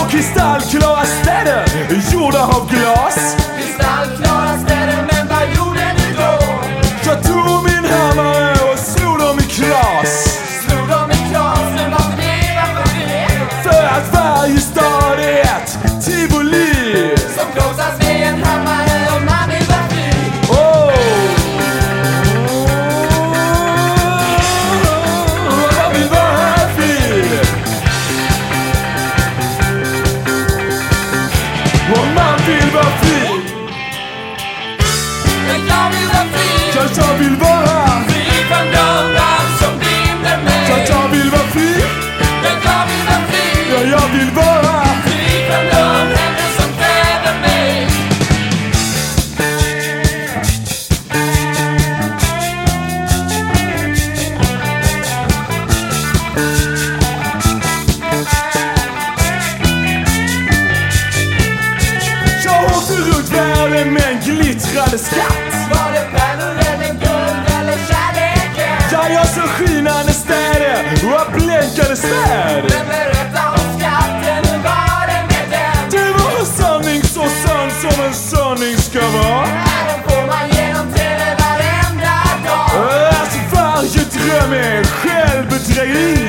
Kristallklara städer, gjorda av glas. Kristallklara städer, men vad gjorde du då? Jag tog min hammare och slog dem i kras. Slog dem i kras, men varför det? För att varje stad är ett tivoli som krossas med en hammare och man vill vara fri. Jag vill vara fri. Och man vill vara fri. Men jag vill vara fri. Jag vill vara fri från dörrar som binder mig. Jag vill vara fri. Men jag vill vara fri. Ja, jag vill vara fri från dörrar som kräver mig. Jag åkte runt världen med en glittrande skatt. Var det pärlor eller guld eller kärleken? Ja, jag så skinande städer och blänkande städer. Men berätta om skatten, hur var det med den? Det var en sanning så sann som en sanning ska vara. Den får man genom TV varenda dag. Alltså varje dröm är självbedrägeri.